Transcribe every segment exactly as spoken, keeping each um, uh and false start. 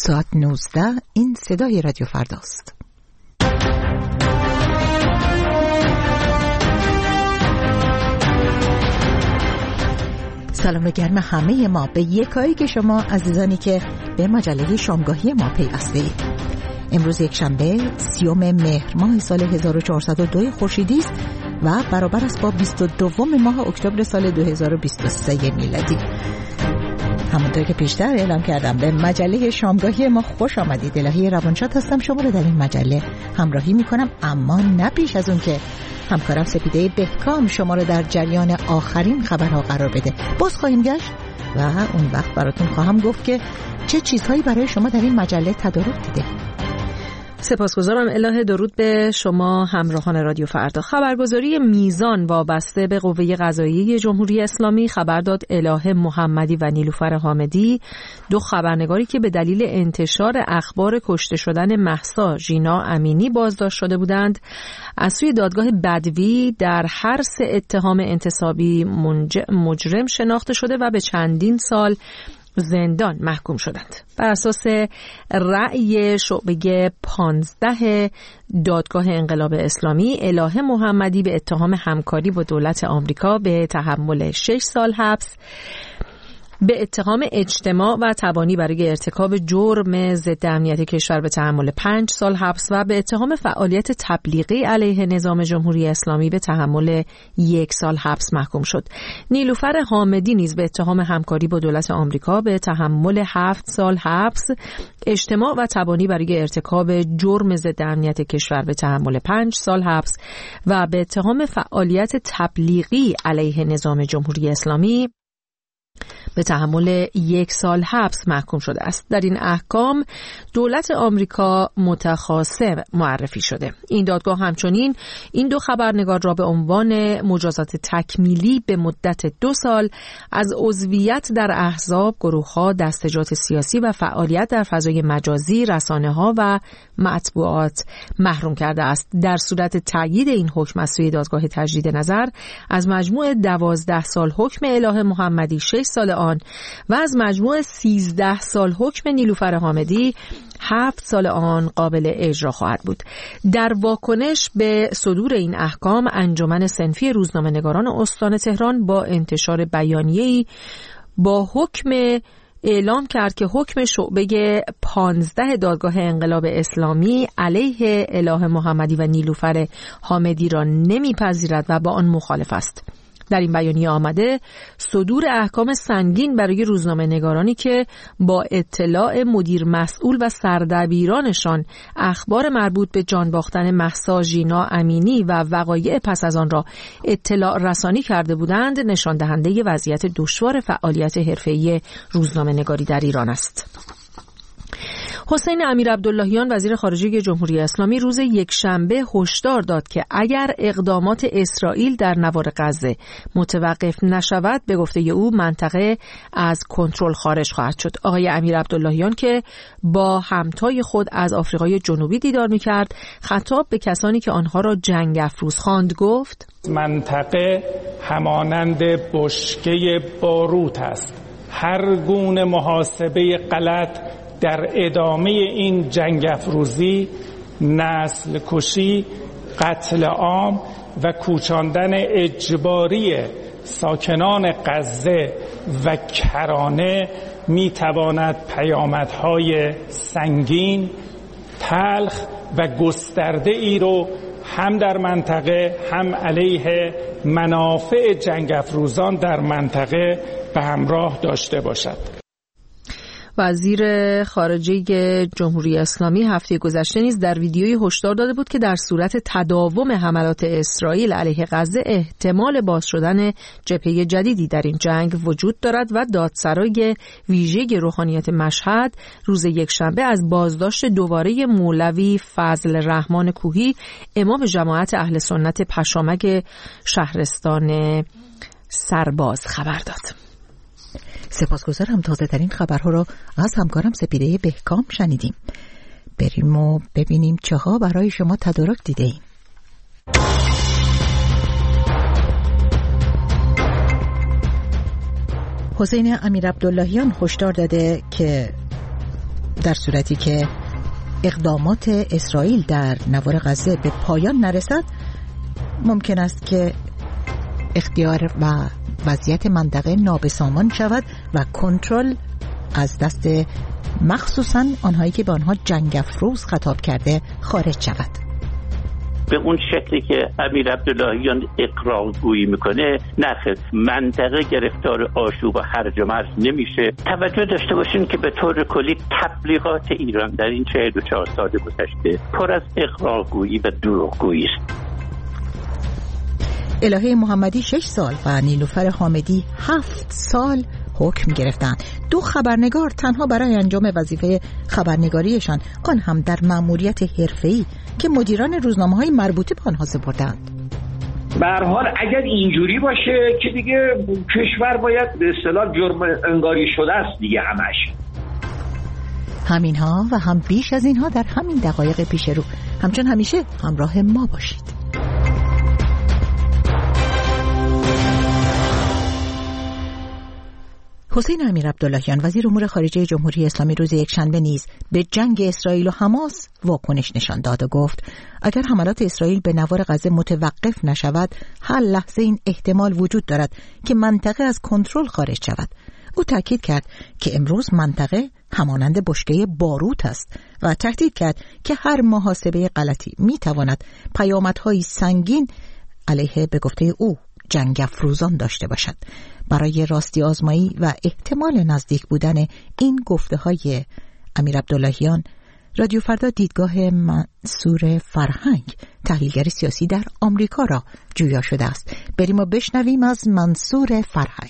ساعت نوزده. این صدای رادیو فرداست. سلام گرم همه ما به یکایی که شما عزیزانی که به مجله شامگاهی ما پیوسته اید. امروز یک شنبه سیوم مهر ماه سال هزار و چهارصد و دو خورشیدی است و برابر است با بیست و دوم ماه اکتبر سال دو هزار و بیست و سه میلادی. همونطور که پیشتر اعلام کردم به مجله شامگاهی ما خوش آمدید. الهی روانشاد هستم، شما رو در این مجله همراهی میکنم، اما نه پیش از اون که همکارم سپیده بهکام شما رو در جریان آخرین خبرها قرار بده. باز خواهیم گشت و اون وقت براتون خواهم گفت که چه چیزهایی برای شما در این مجله تدارک دیده. سپاسگزارم الهه. درود به شما همراهان رادیو فردا. خبرگزاری میزان وابسته به قوه قضاییه جمهوری اسلامی خبر داد الهه محمدی و نیلوفر حامدی، دو خبرنگاری که به دلیل انتشار اخبار کشته شدن مهسا ژینا امینی بازداشت شده بودند، از سوی دادگاه بدوی در هر سه اتهام انتصابی مجرم شناخته شده و به چندین سال زندان محکوم شدند. بر اساس رأی شعبه پانزده دادگاه انقلاب اسلامی، الهه محمدی به اتهام همکاری با دولت آمریکا به تحمل شش سال حبس، به اتهام اجتماع و تبانی برای ارتکاب جرم ضد امنیت کشور به تحمل پنج سال حبس و به اتهام فعالیت تبلیغی علیه نظام جمهوری اسلامی به تحمل یک سال حبس محکوم شد. نیلوفر حامدی نیز به اتهام همکاری با دولت آمریکا به تحمل هفت سال حبس، اجتماع و تبانی برای ارتکاب جرم ضد امنیت کشور به تحمل پنج سال حبس و به اتهام فعالیت تبلیغی علیه نظام جمهوری اسلامی به تحمل یک سال حبس محکوم شده است. در این احکام دولت آمریکا متخاصم معرفی شده. این دادگاه همچنین این دو خبرنگار را به عنوان مجازات تکمیلی به مدت دو سال از عضویت در احزاب، گروه‌ها، دستجات سیاسی و فعالیت در فضای مجازی، رسانه‌ها و مطبوعات محروم کرده است. در صورت تأیید این حکم از سوی دادگاه تجدید نظر، از مجموع دوازده سال حکم الهه محمدی شش سال آن و از مجموع سیزده سال حکم نیلوفر حامدی هفت سال آن قابل اجرا خواهد بود. در واکنش به صدور این احکام، انجمن صنفی روزنامه‌نگاران استان تهران با انتشار بیانیه‌ای با حکم اعلام کرد که حکم شعبه پانزده دادگاه انقلاب اسلامی علیه الهه محمدی و نیلوفر حامدی را نمیپذیرد و با آن مخالف است. در این بیانیه آمده صدور احکام سنگین برای روزنامه نگارانی که با اطلاع مدیر مسئول و سردبیرانشان اخبار مربوط به جان باختن مهسا ژینا امینی و وقایع پس از آن را اطلاع رسانی کرده بودند، نشان دهنده وضعیت دشوار فعالیت حرفه‌ای روزنامه نگاری در ایران است. حسین امیرعبداللهیان وزیر خارجه جمهوری اسلامی روز یکشنبه هشدار داد که اگر اقدامات اسرائیل در نوار غزه متوقف نشود، به گفته او منطقه از کنترل خارج خواهد شد. آقای امیرعبداللهیان که با همتای خود از آفریقای جنوبی دیدار می‌کرد، خطاب به کسانی که آنها را جنگ افروز خواند گفت: منطقه همانند بشکه باروت است. هر گونه محاسبه غلط در ادامه این جنگ افروزی، نسل کشی، قتل عام و کوچاندن اجباری ساکنان غزه و کرانه می تواند پیامدهای سنگین، تلخ و گسترده ای رو هم در منطقه هم علیه منافع جنگ افروزان در منطقه به همراه داشته باشد. وزیر خارجه جمهوری اسلامی هفته گذشته نیز در ویدیویی هشدار داده بود که در صورت تداوم حملات اسرائیل علیه غزه احتمال باز شدن جبهه جدیدی در این جنگ وجود دارد و دادسرای ویژه روحانیت مشهد روز یکشنبه از بازداشت دوباره مولوی فضل رحمان کوهی، امام جماعت اهل سنت پشامک شهرستان سرباز خبر داد. سپاسگزارم. تازه ترین خبرها را از همکارم سپیده بهکام شنیدیم. بریم و ببینیم چه ها برای شما تدارک دیده ایم. حسین امیرعبداللهیان هشدار داده که در صورتی که اقدامات اسرائیل در نوار غزه به پایان نرسد، ممکن است که اختیار و وضعیت منطقه نابسامان شود و کنترل از دست مخصوصاً آنهایی که به آنها جنگ افروز خطاب کرده خارج شود. به اون شکلی که امیر عبداللهیان اقرارگویی میکنه، نخیر، منطقه گرفتار آشوب و هرج و مرج نمیشه. توجه داشته باشین که به طور کلی تبلیغات ایران در این چهل و چهار سال گذشته پر از اقرارگویی و دروغگویی است. الهه محمدی شش سال و نیلوفر حامدی هفت سال حکم گرفتند. دو خبرنگار تنها برای انجام وظیفه خبرنگاریشان، آن هم در مأموریت حرفه‌ای که مدیران روزنامه‌های مربوطه به آنها سپردند. به هر حال اگر اینجوری باشه که دیگه کشور باید به اصطلاح جرم انگاری شده است دیگه همش. همینها و هم بیش از اینها در همین دقایق پیش رو. همچون همیشه همراه ما باشید. حسین امیر عبداللهیان وزیر امور خارجه جمهوری اسلامی روز یکشنبه نیز به جنگ اسرائیل و حماس واکنش نشان داد و گفت اگر حملات اسرائیل به نوار غزه متوقف نشود، هر لحظه این احتمال وجود دارد که منطقه از کنترل خارج شود. او تاکید کرد که امروز منطقه همانند بشکه باروت است و تهدید کرد که هر محاسبه غلطی میتواند پیامدهای سنگین علیه به گفته او جنگ افروزان داشته باشد. برای راستی آزمایی و احتمال نزدیک بودن این گفته های امیر عبداللهیان، رادیو فردا دیدگاه منصور فرهنگ، تحلیلگر سیاسی در آمریکا را جویا شده است. بریم و بشنویم از منصور فرهنگ.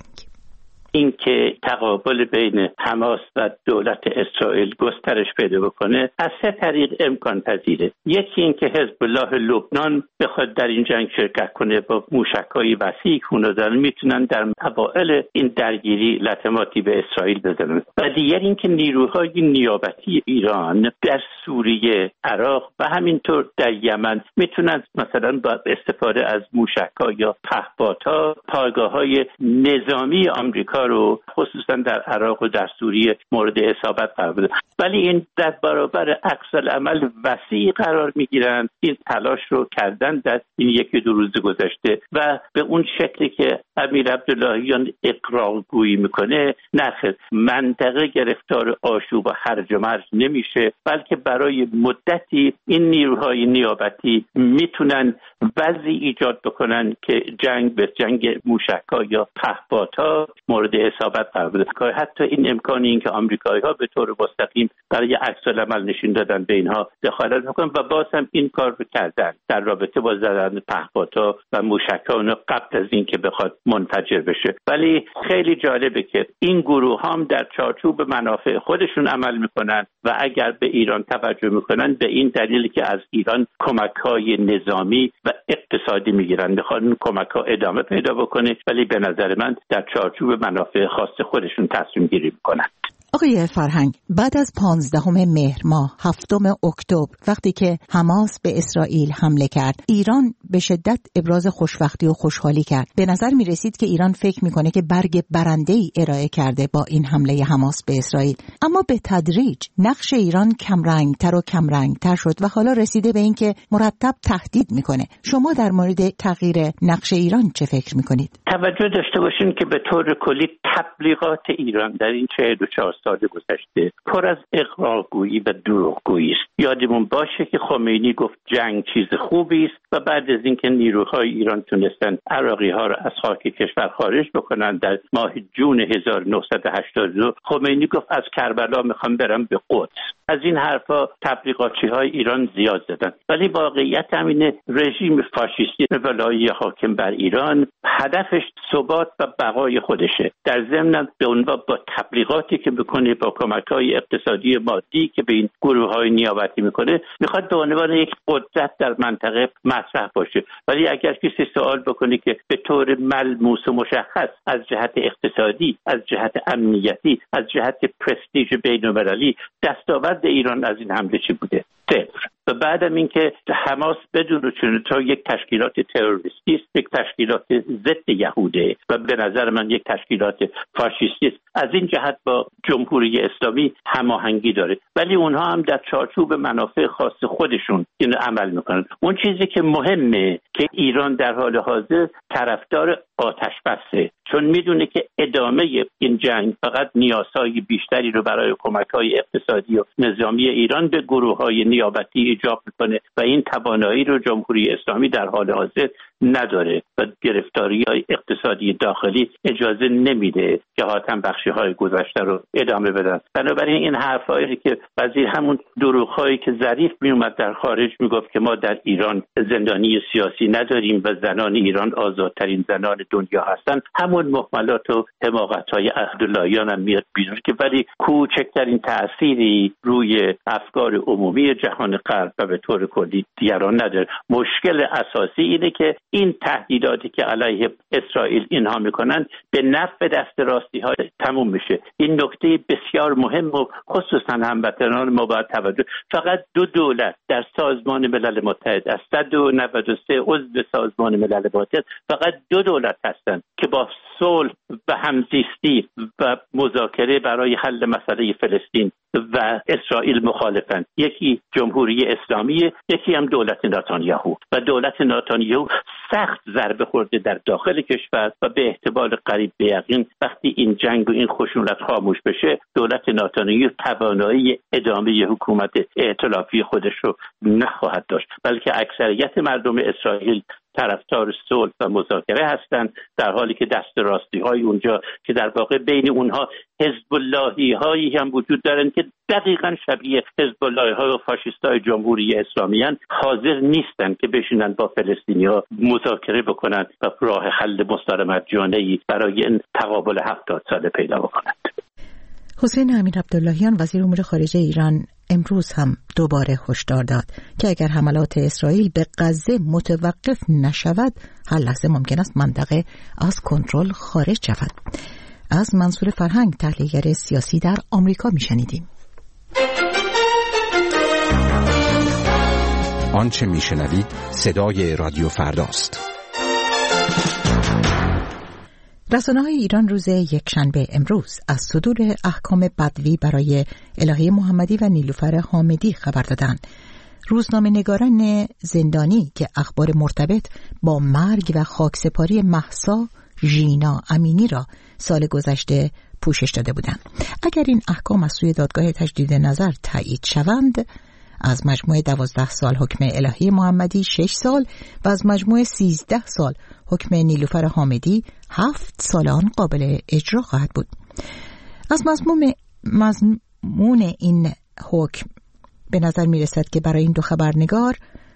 این که تقابل بین حماس و دولت اسرائیل گسترش پیدا بکنه از سه طریق امکان پذیره. یکی این که حزب الله لبنان بخواد در این جنگ شرکت کنه، با موشک‌های وسیع خونه دارن میتونن در اوائل این درگیری لطماتی به اسرائیل بزنن. و دیگر این که نیروهای نیابتی ایران در سوریه، عراق و همینطور در یمن میتونن مثلا با استفاده از موشک‌ها یا پهپادها پایگاه‌های نظامی آمریکا رو خصوصا در عراق و در سوریه مورد اصابت قرار بده. ولی این در برابر عکس‌العمل وسیع قرار میگیرن. این تلاش رو کردن در این یکی دو روز گذشته و به اون شکلی که امیر عبداللهیان اقرارگویی میکنه، نخیر، منطقه گرفتار آشوب و هرج و مرج نمیشه، بلکه برای مدتی این نیروهای نیابتی میتونن وضعی ایجاد بکنن که جنگ به جنگ موشک‌ها یا پهپادها مورد اصابت قرار بده. حتی این امکانی این که آمریکایی‌ها به طور مستقیم برای عکس‌العمل نشون دادن به اینها دخالت بکنن و باز هم این کار رو کردن در رابطه با زدن پهپادها و موشک‌ها قبل از این که بخواد منفجر بشه. ولی خیلی جالبه که این گروه هم در چارچوب منافع خودشون عمل میکنن و اگر به ایران توجه میکنن به این دلیل که از ایران کمک‌های نظامی و اقتصادی میگیرن، میخوان این کمک‌ها ادامه پیدا بکنه، ولی به نظر من در چارچوب منافع خاص خودشون تصمیم گیری میکنن. آقای فرهنگ، بعد از پانزدهم مهر ماه، هفتم اکتبر، وقتی که حماس به اسرائیل حمله کرد، ایران به شدت ابراز خوشبختی و خوشحالی کرد. به نظر می رسید که ایران فکر میکنه که برگ برنده‌ای ارائه کرده با این حمله حماس به اسرائیل. اما به تدریج نقش ایران کمرنگتر و کمرنگتر شد و حالا رسیده به این که مرتب تهدید میکنه. شما در مورد تغییر نقش ایران چه فکر میکنید؟ توجه داشته باشین که به طور کلی تبلیغات ایران در این چهل و چهار سال گذشته پر از اقرارگویی و دروغگویی است. یادمون باشه که خمینی گفت جنگ چیز خوبی است و بعد از اینکه نیروهای ایران تونستن عراقی‌ها را از خاک کشور خارج بکنن در ماه جون هزار و نهصد و هشتاد و دو، خمینی گفت از کربلا میخوام برم به قدس. از این حرفا تبلیغاتچی‌های ایران زیاد زدن، ولی واقعیت همینه رژیم فاشیستی ولایی حاکم بر ایران هدفش ثبات و بقای خودشه. در ضمن به عنوان با تبلیغاتی که بکنه، با کمک‌های اقتصادی مادی که به این گروه‌های نیابتی میکنه، میخواد به عنوان یک قدرت در منطقه مطرح باشه. ولی اگر کسی سوال بکنه که به طور ملموس و مشخص از جهت اقتصادی، از جهت امنیتی، از جهت پرستیژ بین‌المللی دستاورد ایران از این حمله چی بوده؟ صفر. و بعدم اینکه حماس بدون چون تا یک تشکیلات تروریستی است، یک تشکیلات ضد یهوده و به نظر من یک تشکیلات فاشیستی است. از این جهت با جمهوری اسلامی هماهنگی داره، ولی اونها هم در چارچوب منافع خاص خودشون این عمل میکنن. اون چیزی که مهمه که ایران در حال حاضر طرفدار آتش بسه، چون میدونه که ادامه این جنگ فقط نیازهای بیشتری رو برای کمک‌های اقتصادی و نظامی ایران به گروه‌های نیابتی ایجاب میکنه و این توانایی رو جمهوری اسلامی در حال حاضر نداره و گرفتاری‌های اقتصادی داخلی اجازه نمیده که حاتم بخشی‌های گذشته رو ادامه بدن. بنابراین این حرفایی که وزیر همون دروغ‌هایی که ظریف میومد در خارج میگفت که ما در ایران زندانی سیاسی نداریم و زنان ایران آزادترین زنان دنیا هستن، همون مهملات و حماقت‌های عبداللهیان هم میاد بیرون که ولی کوچکترین تأثیری روی افکار عمومی جهان غرب و به طور کلی دیگران نداره. مشکل اساسی اینه که این تهدیداتی که علیه اسرائیل اینها میکنن به نفع دست راستی ها تموم میشه. این نکته بسیار مهم و خصوصا هموطنان ما باید توجه. فقط دو دولت در سازمان ملل متحد از صد و نود و سه عضو سازمان ملل متحد فقط دو دولت هستند که با صلح و همزیستی و مذاکره برای حل مسئله فلسطین و اسرائیل مخالفن. یکی جمهوری اسلامی، یکی هم دولت نتانیاهو و دولت نتانیاهو سخت ضربه خورده در داخل کشور و به احتمال قریب به یقین وقتی این جنگ و این خشونت خاموش بشه دولت نتانیاهو توانایی ادامه حکومت ائتلافی خودش رو نخواهد داشت، بلکه اکثریت مردم اسرائیل طرفدار صلح و مذاکره هستند، در حالی که دست راستی های اونجا که در واقع بین اونها حزب اللهی هایی هم وجود دارن که دقیقاً شبیه حزب الله ها و فاشیست های جمهوری اسلامی هستند، حاضر نیستن که بشینن با فلسطینی ها مذاکره بکنن و راه حل مستدامت جانبی برای این تقابل هفتاد ساله پیدا بکنند. حسین امیر عبداللهیان وزیر امور خارجه ایران امروز هم دوباره هشدار داد که اگر حملات اسرائیل به غزه متوقف نشود هر لحظه ممکن است منطقه از کنترل خارج شود. از منصور فرهنگ تحلیلگر سیاسی در آمریکا میشنیدیم. آنچه میشنوید صدای رادیو فرداست. رسانه‌های ایران روز یکشنبه امروز از صدور احکام بدوی برای الهه محمدی و نیلوفر حامدی خبر دادند. روزنامه‌نگاران زندانی که اخبار مرتبط با مرگ و خاکسپاری مهسا ژینا امینی را سال گذشته پوشش داده بودند. اگر این احکام از سوی دادگاه تجدید نظر تایید شوند، از مجموع دوازده سال حکم الهه محمدی شش سال و از مجموع سیزده سال حکم نیلوفر حامدی هفت سال آن قابل اجرا خواهد بود. از مضمون مضمون این حکم به نظر می رسد که برای این دو خبرنگار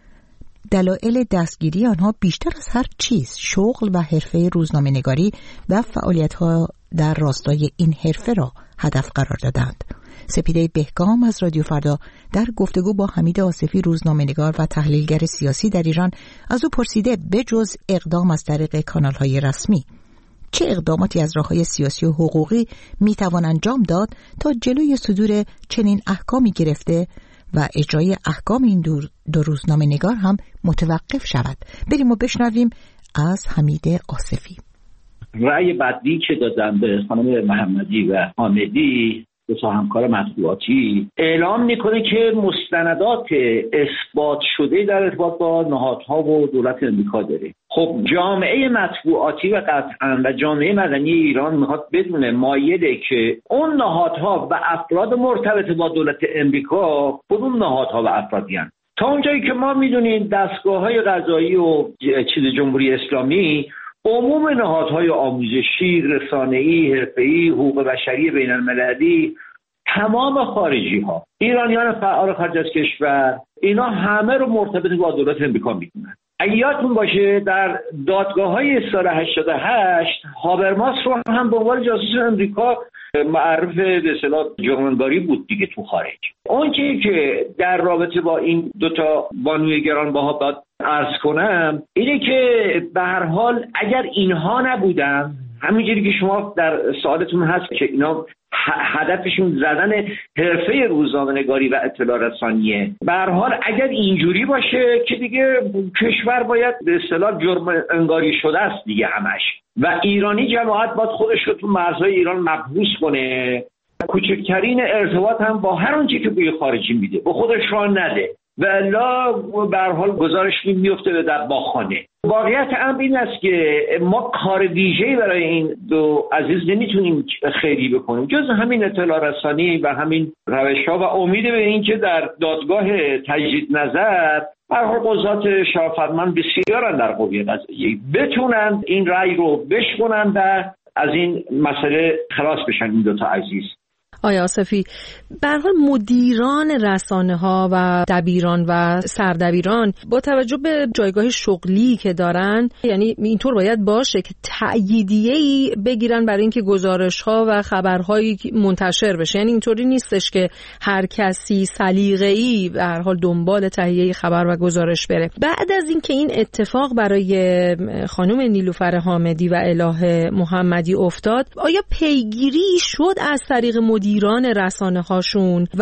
دلایل دستگیری آنها بیشتر از هر چیز شغل و حرفه روزنامه نگاری و فعالیت‌ها در راستای این حرفه را هدف قرار دادند. سپیده بهگام از رادیو فردا در گفتگو با حمید آصفی روزنامه‌نگار و تحلیلگر سیاسی در ایران از او پرسیده به جز اقدام از طریق کانال‌های رسمی چه اقداماتی از راه‌های سیاسی و حقوقی میتوان انجام داد تا جلوی صدور چنین احکامی گرفته و اجرای احکام این دو, دو روزنامه‌نگار هم متوقف شود. بریم و بشنویم از حمید آصفی. رأی بدی که دادن به خانم محمدی و حامدی دو تا همکار مطبوعاتی اعلام میکنه که مستندات اثبات شده در ارتباط با نهادها و دولت امریکا داره. خب جامعه مطبوعاتی و قطعا و جامعه مدنی ایران میخواد بدونه مایله که اون نهادها و افراد مرتبط با دولت امریکا کدوم نهادها و افرادی هستند. تا اونجایی که ما میدونیم دستگاه‌های قضایی و چیز جمهوری اسلامی عموم نهادهای آموزشی، رسانه‌ای، حرفه‌ای، حقوق بشری بین‌المللی، تمام خارجی ها، ایرانیان فعال خارج از کشور، اینا همه رو مرتبط با دولت امریکا میدونن. یادتون باشه در دادگاه‌های سال هشتاد و هشت هابرماس رو هم به عنوان جاسوس امریکا معرف به اصطلاح جرمنگاری بود دیگه تو خارج. اون چیزی که در رابطه با این دوتا بانوی گرانبها باید عرض کنم اینه که به هر حال اگر اینها نبودن همینجوری که شما در سوالتون هست که اینا هدفشون زدن حرفه روزنامه‌نگاری و اطلاع رسانیه. به هر حال اگر اینجوری باشه که دیگه کشور باید به اصطلاح جرم انگاری شده است دیگه همش، و ایرانی جماعت باید خودش رو تو مرزهای ایران محبوس کنه، کوچکترین ارتباط هم با هر اونچه که بوی خارجی میده با خودش را نده، و الا به هر حال گزارش میفته به دباغخانه. واقعیت امر این است که ما کار ویژه‌ای برای این دو عزیز نمیتونیم خیلی بکنیم جز همین اطلاع رسانی و همین روش‌ها، و امید به این که در دادگاه تجدید نظر به هر حال قضات شرافتمند بسیارن در قوه قضاییه بتونن این رأی رو بشکنن و از این مسئله خلاص بشن این دو تا عزیز. آیا آصفی، به هر حال مدیران رسانه‌ها و دبیران و سردبیران با توجه به جایگاه شغلی که دارن، یعنی اینطور باید باشه که تأییدیه‌ای بگیرن برای اینکه گزارش‌ها و خبرهایی منتشر بشه. یعنی اینطوری نیستش که هر کسی سلیقه‌ای به هر حال دنبال تهیه خبر و گزارش بره. بعد از اینکه این اتفاق برای خانم نیلوفر حامدی و الهه محمدی افتاد، آیا پیگیری شد از طریق مدیر ایران رسانه هاشون و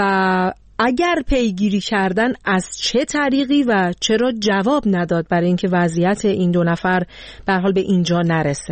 اگر پیگیری کردن از چه طریقی و چرا جواب نداد برای اینکه وضعیت این دو نفر به هر حال به اینجا نرسه؟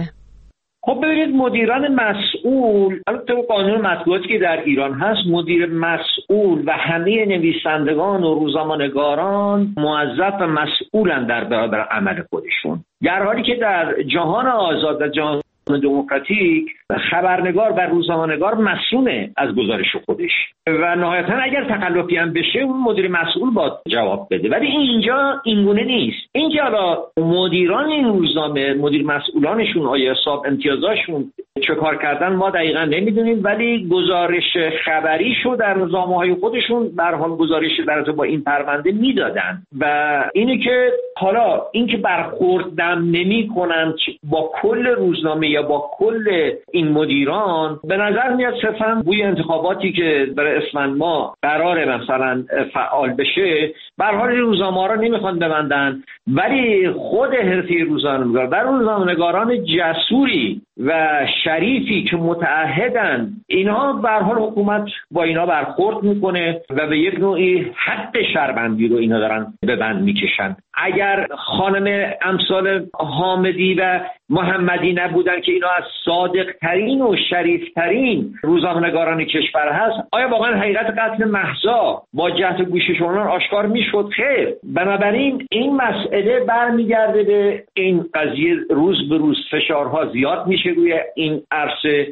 خب ببینید، مدیران مسئول، البته قانون مطبوعاتی که در ایران هست، مدیر مسئول و همه نویسندگان و روزنامه‌نگاران موظف و مسئولن در برابر عمل خودشون، در حالی که در جهان آزاد و جهان دموکراتیک خبرنگار و روزنامه‌نگار مسئول از گزارش خودش و نهایتاً اگر تخلفی هم بشه اون مدیر مسئول باید جواب بده. ولی اینجا اینگونه نیست. اینجا حالا مدیران این روزنامه، مدیر مسئولانشون، آیا حساب امتیازاشون چه کار کردن ما دقیقاً نمیدونیم، ولی گزارش خبریشو در روزنامه‌های خودشون به هر حال گزارش در با این پرونده میدادن. و اینی که حالا اینکه برخوردم نمی‌کنن با کل روزنامه یا با کل این مدیران، به نظر میاد صرفاً بوی انتخاباتی که برای اسفند ماه قراره مثلا فعال بشه، به هر حال روزنامه‌ها رو نمیخوان ببندن، ولی خود حرفه روزنامه‌نگار و روزنامه‌نگاران جسوری و شریفی که متعهدن، اینها به هر حال حکومت با اینا برخورد میکنه و به یک نوعی حد شربندی رو اینا دارن به بند میکشن. اگر خانم امثال حامدی و محمدی نبودن که اینا از صادق ترین و شریف ترین روزنامه‌نگاران کشور هست، آیا واقعا حقیقت قتل مهسا با جهت گوششونان آشکار میشد؟ خیر. بنابراین این مسئله برمیگرده به این قضیه، روز به روز فشارها زیاد میشه روی این عرصه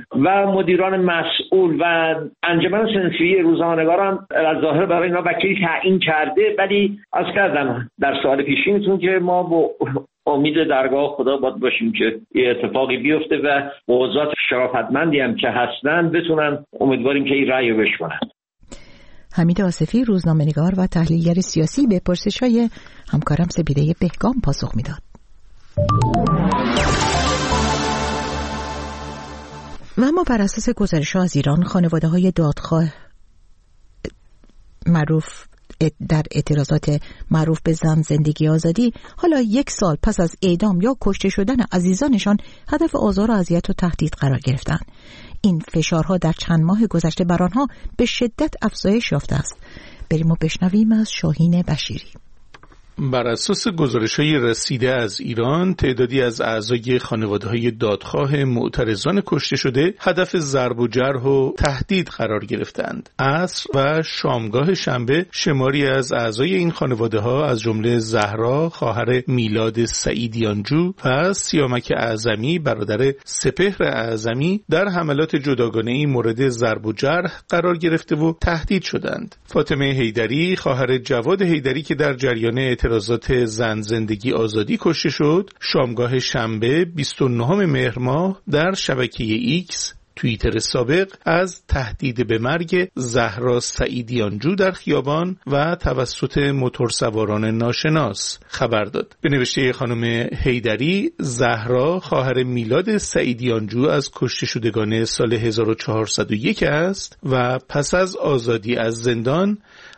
و مدیران مسئول و انجمن صنفی روزنامه‌نگاران از ظاهر برای اینا وکیل تعیین کرده، ولی از کردم در سوال پیشینتون که ما با امید درگاه خدا باید باشیم که یه اتفاقی بیفته و قضات شرافتمندی هم که هستن بتونن، امیدواریم که این رأی رو بشکنن. حمید آصفی، روزنامه‌نگار و تحلیلگر سیاسی، به پرسش‌های همکارم سپیده بهگام پاسخ میداد. و اما بر اساس گزارش‌ها از ایران، خانواده‌های دادخواه معروف در اعتراضات معروف به زن زندگی آزادی حالا یک سال پس از اعدام یا کشته شدن عزیزانشان هدف آزار و اذیت و تهدید قرار گرفتند. این فشارها در چند ماه گذشته بر آنها به شدت افزایش یافته است. بریم و بشنویم از شاهین بشیری. بر اساس گزارش‌های رسیده از ایران، تعدادی از اعضای خانواده‌های دادخواه معترضان کشته شده هدف ضرب و جرح و تهدید قرار گرفتند. عصر و شامگاه شنبه شماری از اعضای این خانواده‌ها از جمله زهرا خواهر میلاد سعیدیانجو و سیامک اعظمی برادر سپهر اعظمی در حملات جداگانه‌ای مورد ضرب و جرح قرار گرفته و تهدید شدند. فاطمه حیدری خواهر جواد حیدری که در جریان اعتراضات زن زندگی آزادی کشته شد، شامگاه شنبه بیست و نهم مهر ماه در شبکه ایکس توییتر سابق از تهدید به مرگ زهرا سعیدیانجو در خیابان و توسط موتورسواران ناشناس خبر داد. به نوشته خانم حیدری، زهرا خواهر میلاد سعیدیانجو از کشته شدگان سال هزار و چهارصد و یک است و پس از آزادی از زندان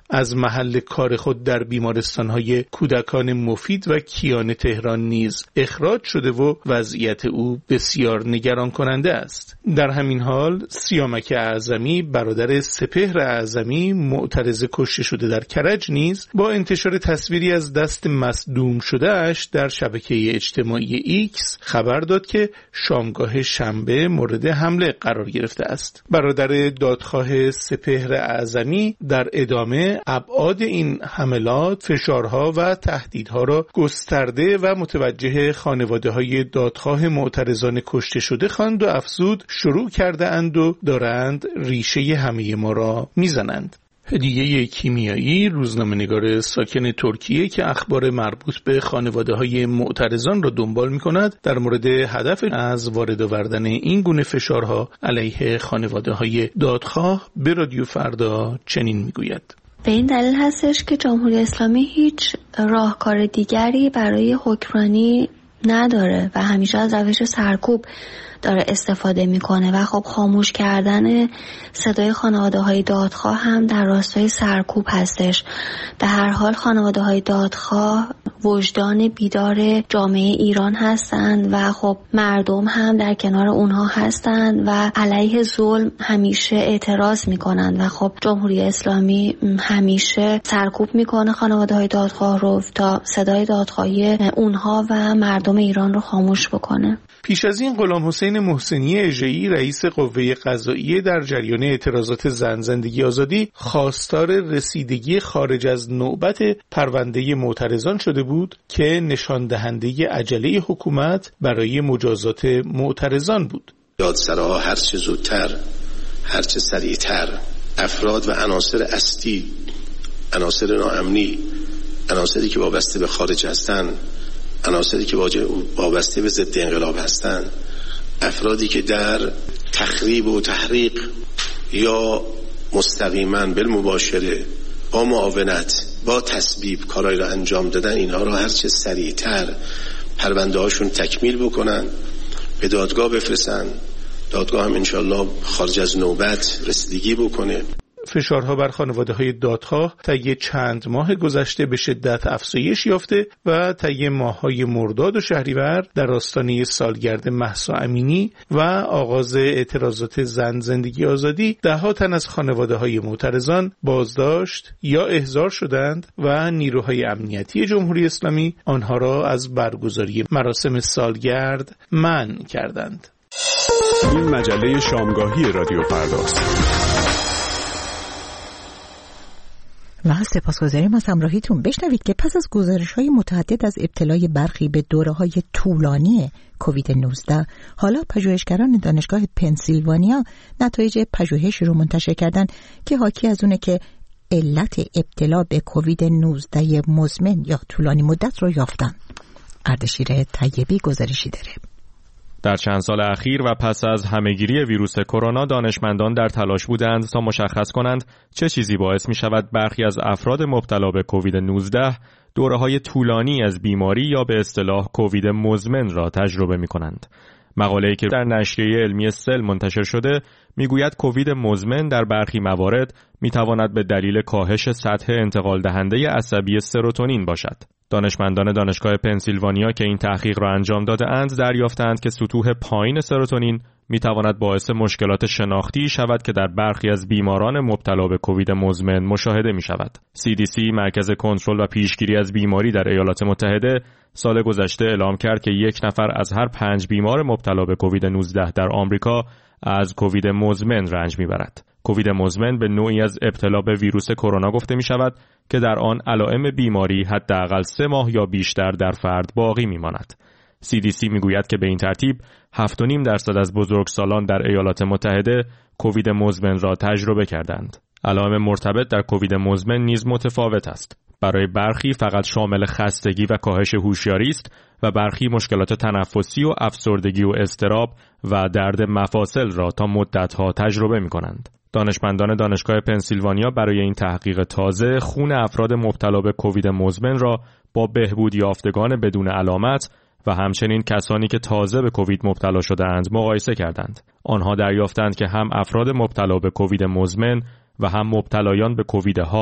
از محل کار خود در بیمارستان‌های کودکان مفید و کیان تهران نیز اخراج شده و وضعیت او بسیار نگران کننده است. در همین حال سیامک اعظمی برادر سپهر اعظمی معترض کشته شده در کرج نیز با انتشار تصویری از دست مصدوم شده اش در شبکه اجتماعی ایکس خبر داد که شامگاه شنبه مورد حمله قرار گرفته است. برادر دادخواه سپهر اعظمی در ادامه ابعاد این حملات، فشارها و تهدیدها را گسترده و متوجه خانواده‌های دادخواه معترضان کشته شده خواند و افزود شروع کرده اند و دارند ریشه همه ما را میزنند. هدیه کیمیایی، روزنامه‌نگار ساکن ترکیه که اخبار مربوط به خانواده‌های معترضان را دنبال می‌کند، در مورد هدف از وارد آوردن این گونه فشارها علیه خانواده‌های دادخواه به رادیو فردا چنین می‌گوید: به این دلیل هستش که جمهوری اسلامی هیچ راهکار دیگری برای حکمرانی نداره و همیشه از روش سرکوب داره استفاده میکنه و خب خاموش کردن صدای خانواده های دادخواه هم در راستای سرکوب هستش. به هر حال خانواده های دادخواه وجدان بیدار جامعه ایران هستند و خب مردم هم در کنار اونها هستند و علیه ظلم همیشه اعتراض میکنند و خب جمهوری اسلامی همیشه سرکوب میکنه خانواده های دادخواه رو تا صدای دادخواهی اونها و مردم ایران رو خاموش بکنه. پیش از این غلام حسین محسنی اژه‌ای رئیس قوه قضاییه در جریان اعتراضات زن زندگی آزادی خواستار رسیدگی خارج از نوبت پرونده معترضان شده بود که نشان دهنده عجله حکومت برای مجازات معترضان بود. دادسراها هر چه زودتر، هر چه سریعتر افراد و عناصر اصلی، عناصر ناامنی، عناصری که وابسته به خارج هستند، عناصری که وابسته به ضد انقلاب هستند، افرادی که در تخریب و تحریق یا مستقیما بالمباشره با معاونت با تسبیب کارایی را انجام دادن، اینها را هرچه سریعتر پرونده هاشون تکمیل بکنن، به دادگاه بفرستن، دادگاه هم انشالله خارج از نوبت رسیدگی بکنه. فشارها بر خانواده‌های دادخواه طی چند ماه گذشته به شدت افزایش یافته و طی ماه‌های مرداد و شهریور در آستانه سالگرد مهسا امینی و آغاز اعتراضات زن زندگی آزادی ده‌ها تن از خانواده‌های معترضان بازداشت یا احضار شدند و نیروهای امنیتی جمهوری اسلامی آنها را از برگزاری مراسم سالگرد منع کردند. این مجله شامگاهی رادیو فرداست. و سپاسگزاریم از همراهیتون. بشنوید که پس از گزارش‌های متعدد از ابتلای برخی به دوره‌های طولانی کووید نوزده، حالا پژوهشگران دانشگاه پنسیلوانیا نتایج پژوهشی رو منتشر کردن که حاکی از اونه که علت ابتلا به کووید نوزده مزمن یا طولانی مدت رو یافتن. اردشیر طیبی گزارشی داره. در چند سال اخیر و پس از همهگیری ویروس کرونا، دانشمندان در تلاش بودند تا مشخص کنند چه چیزی باعث می شود برخی از افراد مبتلا به کووید نوزده دوره‌های طولانی از بیماری یا به اصطلاح کووید مزمن را تجربه می کنند. مقاله‌ای که در نشریه علمی سل منتشر شده میگوید کووید مزمن در برخی موارد می تواند به دلیل کاهش سطح انتقال دهنده عصبی سروتونین باشد. دانشمندان دانشگاه پنسیلوانیا که این تحقیق را انجام داده اند دریافتند که سطوح پایین سروتونین می تواند باعث مشکلات شناختی شود که در برخی از بیماران مبتلا به کووید مزمن مشاهده می شود. سی دی سی مرکز کنترل و پیشگیری از بیماری در ایالات متحده سال گذشته اعلام کرد که یک نفر از هر پنج بیمار مبتلا به کووید نوزده در آمریکا از کووید مزمن رنج می برد. کووید مزمن به نوعی از ابتلا به ویروس کرونا گفته می شود که در آن علائم بیماری حداقل سه ماه یا بیشتر در فرد باقی می ماند. سی دی سی می گوید که به این ترتیب هفت و نیم درصد از بزرگسالان در ایالات متحده کووید مزمن را تجربه کردند. علائم مرتبط در کووید مزمن نیز متفاوت است. برای برخی فقط شامل خستگی و کاهش هوشیاری است و برخی مشکلات تنفسی و افسردگی و اضطراب و درد مفاصل را تا مدت‌ها تجربه می‌کنند. دانشمندان دانشگاه پنسیلوانیا برای این تحقیق تازه خون افراد مبتلا به کووید مزمن را با بهبود یافتگان بدون علامت و همچنین کسانی که تازه به کووید مبتلا شده‌اند مقایسه کردند. آنها دریافتند که هم افراد مبتلا به کووید مزمن و هم مبتلایان به کووید حاد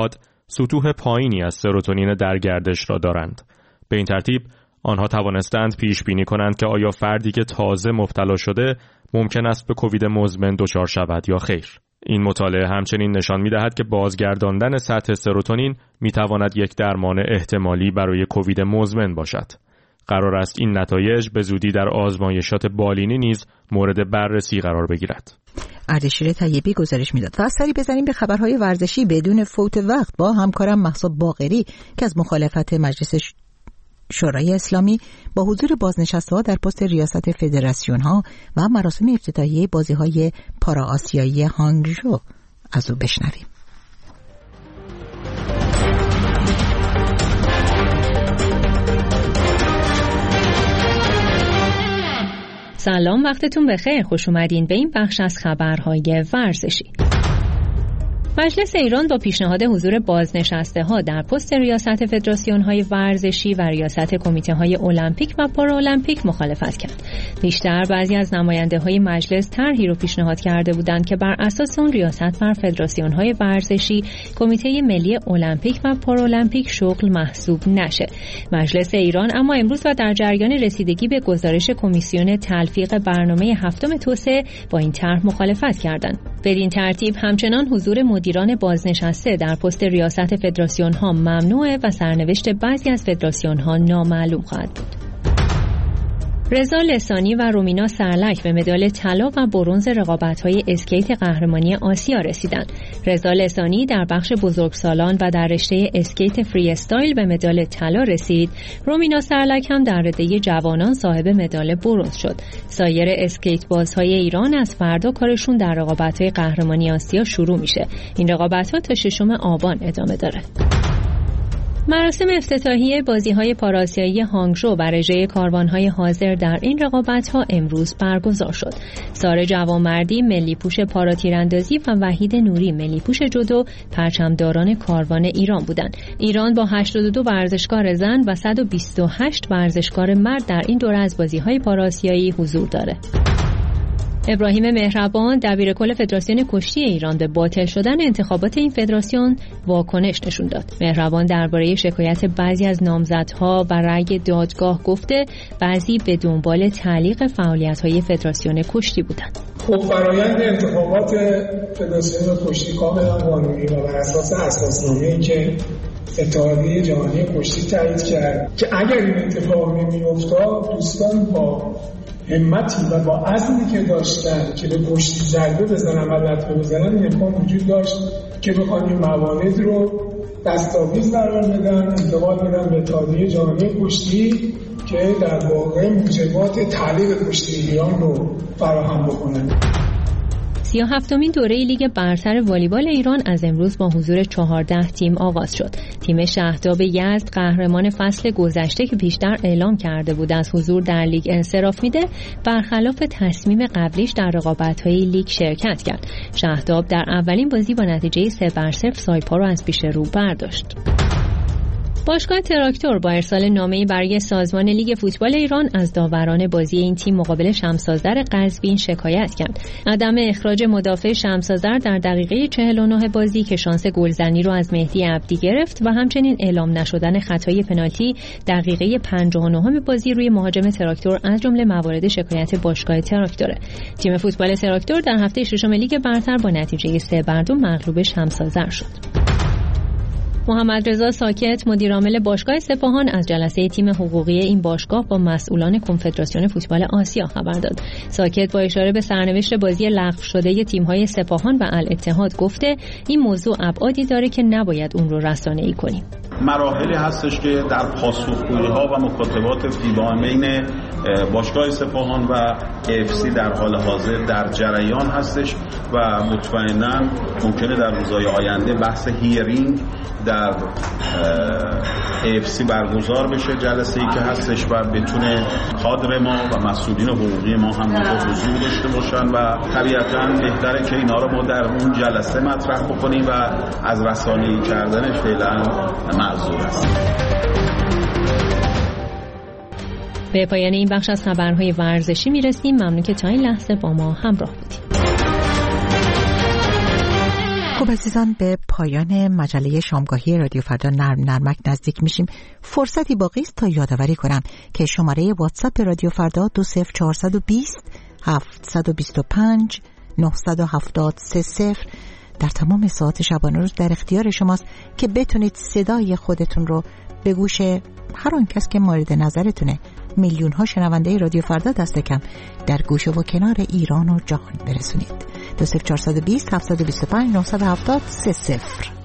سطوح پایینی از سروتونین در گردش را دارند. به این ترتیب آنها توانستند پیش بینی کنند که آیا فردی که تازه مبتلا شده ممکن است به کووید مزمن دچار شود یا خیر. این مطالعه همچنین نشان می‌دهد که بازگرداندن سطح سروتونین می‌تواند یک درمان احتمالی برای کووید مزمن باشد. قرار است این نتایج به زودی در آزمایشات بالینی نیز مورد بررسی قرار بگیرد. اردشیر طیبی گزارش میداد. و سری بزنیم به خبرهای ورزشی بدون فوت وقت با همکارم مهسا باقری که از مخالفت مجلس شورای اسلامی با حضور بازنشسته‌ها در پست ریاست فدراسیون‌ها و مراسم افتتاحیه بازی‌های پارا آسیایی هانگژو از او بشنویم. سلام، وقتتون بخیر. خوش اومدین به این بخش از خبرهای ورزشی. مجلس ایران با پیشنهاد حضور بازنشسته‌ها در پست ریاست فدراسیون‌های ورزشی و ریاست کمیته‌های المپیک و پارالمپیک مخالفت کرد. بیشتر بعضی از نماینده‌های مجلس طرحی رو پیشنهاد کرده بودند که بر اساس اون ریاست بر فدراسیون‌های ورزشی، کمیته ملی المپیک و پارالمپیک شغل محسوب نشه. مجلس ایران اما امروز و در جریان رسیدگی به گزارش کمیسیون تلفیق برنامه هفتم توسعه با این طرح مخالفت کردند. بدین ترتیب همچنان حضور مدیران بازنشسته در پست ریاست فدراسیون‌ها ممنوعه و سرنوشت بعضی از فدراسیون‌ها نامعلوم خواهد بود. رضا لسانی و رومینا سرلک به مدال طلا و برنز رقابت‌های اسکیت قهرمانی آسیا رسیدند. رضا لسانی در بخش بزرگسالان و در رشته اسکیت فری استایل به مدال طلا رسید. رومینا سرلک هم در رده جوانان صاحب مدال برنز شد. سایر اسکیت بازهای ایران از فردا کارشون در رقابت‌های قهرمانی آسیا شروع میشه. این رقابت‌ها تا ششم آبان ادامه داره. مراسم افتتاحیه بازی‌های پاراسیایی هانگژو و رژه کاروان‌های حاضر در این رقابت‌ها امروز برگزار شد. ساره جوانمردی ملی پوش پارا تیراندازی و وحید نوری ملی پوش جودو پرچمداران کاروان ایران بودند. ایران با هشتاد و دو ورزشکار زن و صد و بیست و هشت ورزشکار مرد در این دوره از بازی‌های پاراسیایی حضور داره. ابراهیم مهربان دبیرکل فدراسیون کشتی ایران به باطل شدن انتخابات این فدراسیون واکنش نشون داد. مهربان درباره شکایت بعضی از نامزدها و رأی دادگاه گفته بعضی به دنبال تعلیق فعالیت‌های فدراسیون کشتی بودند. خب فرآیند انتخابات فدراسیون کشتی کاملا قانونی و بر اساس اساسنامه‌ای که اتحادیه جهانی کشتی تایید کرد که اگر این اتفاق نمی‌افتاد دوستان با همتی و با عزمی که داشتن که به کشتی ضربه بزنن و لطمه بزنن این امکان وجود داشت که بخوان این موارد رو دستاویز قرار بدن، انتقال بدن به اتحادیه جهانی کشتی که در واقع موجبات تعلیق کشتی ایران رو فراهم بکنن. سی و هفتمین دوره لیگ برتر والیبال ایران از امروز با حضور چهارده تیم آغاز شد. تیم شهداب یزد قهرمان فصل گذشته که پیشتر اعلام کرده بود از حضور در لیگ انصراف میده، برخلاف تصمیم قبلیش در رقابت‌های لیگ شرکت کرد. شهداب در اولین بازی با نتیجه سه بر صفر سایپا را از پیش رو برداشت. باشگاه تراکتور با ارسال نامه‌ای برای سازمان لیگ فوتبال ایران از داوران بازی این تیم مقابل شمس‌آذر قزوین شکایت کرد. عدم اخراج مدافع شمس‌آذر در دقیقه چهل و نه بازی که شانس گلزنی رو از مهدی عبدی گرفت و همچنین اعلام نشدن خطای پنالتی دقیقه پنجاه و نه بازی روی مهاجم تراکتور از جمله موارد شکایت باشگاه تراکتور. تیم فوتبال تراکتور در هفته ششم لیگ برتر با نتیجه سه بر دو مغلوب شمس‌آذر شد. محمد رضا ساکت مدیرعامل باشگاه سپاهان از جلسه تیم حقوقی این باشگاه با مسئولان کنفدراسیون فوتبال آسیا خبر داد. ساکت با اشاره به سرنوشت بازی لغو شده تیم‌های سپاهان و الاتحاد گفته این موضوع ابعادی داره که نباید اون رو رسانه‌ای کنیم. مراحلی هستش که در پاسخگویی‌ها و مکاتبات فیبا بین باشگاه سپاهان و اف سی در حال حاضر در جریان هستش و مطمئناً ممکنه در روزهای آینده بحث هیرینگ در اف سی برگزار بشه، جلسه‌ای که هستش و بتونه کادر ما و مسئولین حقوقی ما هم حضور داشته باشن و طبیعتاً بهتره که اینا رو ما در اون جلسه مطرح بکنیم و از رسانه‌ای کردن فعلا معذور هستیم. به پایان این بخش از خبرهای ورزشی میرسیم. ممنون که تا این لحظه با ما همراه بودید. خب عزیزان، به پایان مجله شامگاهی رادیو فردا نرم نرمک نزدیک میشیم. فرصتی باقی است تا یادآوری کنم که شماره واتساپ رادیو فردا دو صفر چهارصد و بیست هفتصد و بیست و پنج نهصد و هفتاد سه صفر در تمام ساعت شبانه روز در اختیار شماست که بتونید صدای خودتون رو به گوش هر آن کس که مورد نظرتونه، میلیون ها شنونده رادیو فردا دست کم در گوشه و کنار ایران و جهان برسونید. دو صفر چهارصد و بیست هفتصد و بیست و پنج نهصد و هفتاد سه صفر.